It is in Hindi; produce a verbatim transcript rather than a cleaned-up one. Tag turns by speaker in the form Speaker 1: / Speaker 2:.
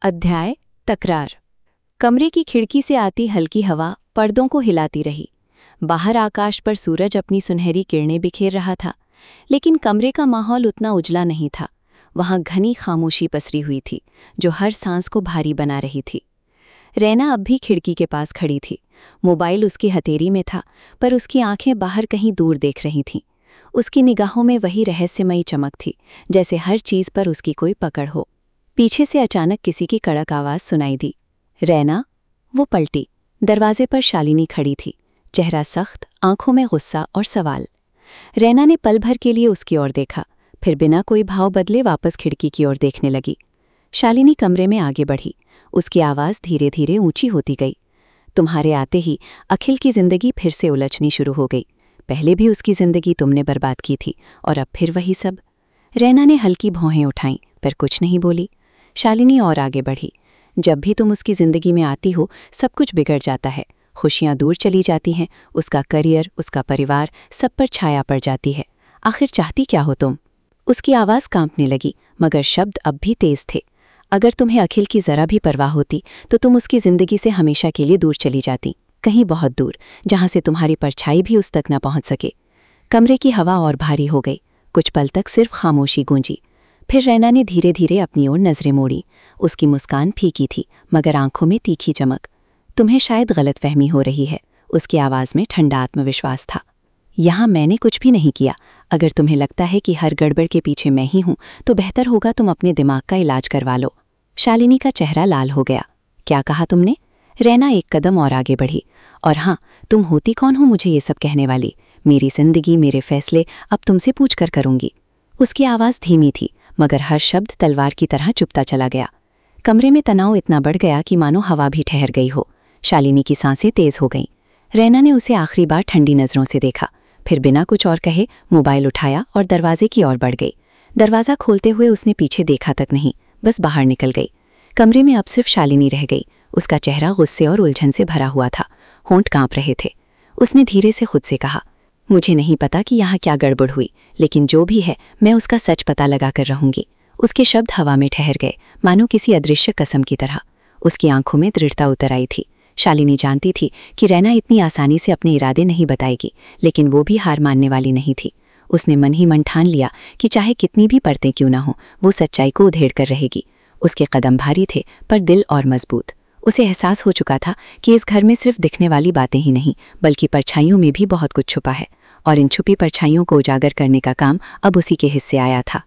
Speaker 1: अध्याय तकरार। कमरे की खिड़की से आती हल्की हवा पर्दों को हिलाती रही। बाहर आकाश पर सूरज अपनी सुनहरी किरणें बिखेर रहा था, लेकिन कमरे का माहौल उतना उजला नहीं था। वहां घनी खामोशी पसरी हुई थी, जो हर सांस को भारी बना रही थी। रैना अब भी खिड़की के पास खड़ी थी। मोबाइल उसकी हथेली में था, पर उसकी आंखें बाहर कहीं दूर देख रही थीं। उसकी निगाहों में वही रहस्यमयी चमक थी, जैसे हर चीज पर उसकी कोई पकड़ हो। पीछे से अचानक किसी की कड़क आवाज सुनाई दी। रैना। वो पलटी। दरवाजे पर शालिनी खड़ी थी, चेहरा सख्त, आंखों में गुस्सा और सवाल। रैना ने पल भर के लिए उसकी ओर देखा, फिर बिना कोई भाव बदले वापस खिड़की की ओर देखने लगी। शालिनी कमरे में आगे बढ़ी। उसकी आवाज़ धीरे धीरे ऊंची होती गई। तुम्हारे आते ही अखिल की जिंदगी फिर से उलझनी शुरू हो गई। पहले भी उसकी जिंदगी तुमने बर्बाद की थी, और अब फिर वही सब। रैना ने हल्की भौहें उठाईं, पर कुछ नहीं बोली। शालिनी और आगे बढ़ी। जब भी तुम उसकी जिंदगी में आती हो, सब कुछ बिगड़ जाता है। खुशियां दूर चली जाती हैं, उसका करियर, उसका परिवार, सब पर छाया पड़ जाती है। आखिर चाहती क्या हो तुम? उसकी आवाज़ कांपने लगी, मगर शब्द अब भी तेज थे। अगर तुम्हें अखिल की जरा भी परवाह होती, तो तुम उसकी जिंदगी से हमेशा के लिए दूर चली जाती, कहीं बहुत दूर, जहां से तुम्हारी परछाई भी उस तक न पहुंच सके। कमरे की हवा और भारी हो गई। कुछ पल तक सिर्फ खामोशी गूंजी। फिर रैना ने धीरे धीरे अपनी ओर नजरें मोड़ी। उसकी मुस्कान फीकी थी, मगर आंखों में तीखी चमक। तुम्हें शायद गलतफहमी हो रही है, उसकी आवाज़ में ठंडा आत्मविश्वास था। यहाँ मैंने कुछ भी नहीं किया। अगर तुम्हें लगता है कि हर गड़बड़ के पीछे मैं ही हूँ, तो बेहतर होगा तुम अपने दिमाग का इलाज करवा लो। शालिनी का चेहरा लाल हो गया। क्या कहा तुमने? रैना एक कदम और आगे बढ़ी। और हाँ, तुम होती कौन हो मुझे ये सब कहने वाली? मेरी जिंदगी, मेरे फैसले अब तुमसे पूछ कर करूंगी। उसकी आवाज़ धीमी थी, मगर हर शब्द तलवार की तरह चुभता चला गया। कमरे में तनाव इतना बढ़ गया कि मानो हवा भी ठहर गई हो। शालिनी की सांसें तेज हो गईं। रैना ने उसे आखिरी बार ठंडी नज़रों से देखा, फिर बिना कुछ और कहे मोबाइल उठाया और दरवाजे की ओर बढ़ गई। दरवाज़ा खोलते हुए उसने पीछे देखा तक नहीं, बस बाहर निकल गई। कमरे में अब सिर्फ शालिनी रह गई। उसका चेहरा गुस्से और उलझन से भरा हुआ था, होंठ कांप रहे थे। उसने धीरे से खुद से कहा, मुझे नहीं पता कि यहाँ क्या गड़बड़ हुई, लेकिन जो भी है मैं उसका सच पता लगा कर रहूंगी। उसके शब्द हवा में ठहर गए, मानो किसी अदृश्य कसम की तरह। उसकी आंखों में दृढ़ता उतर आई थी। शालिनी जानती थी कि रैना इतनी आसानी से अपने इरादे नहीं बताएगी, लेकिन वो भी हार मानने वाली नहीं थी। उसने मन ही मन ठान लिया कि चाहे कितनी भी परतें क्यों ना हो, वो सच्चाई को उधेड़ कर रहेगी। उसके कदम भारी थे, पर दिल और मजबूत। उसे एहसास हो चुका था कि इस घर में सिर्फ दिखने वाली बातें ही नहीं, बल्कि परछाइयों में भी बहुत कुछ छुपा है, और इन छुपी परछाइयों को उजागर करने का काम अब उसी के हिस्से आया था।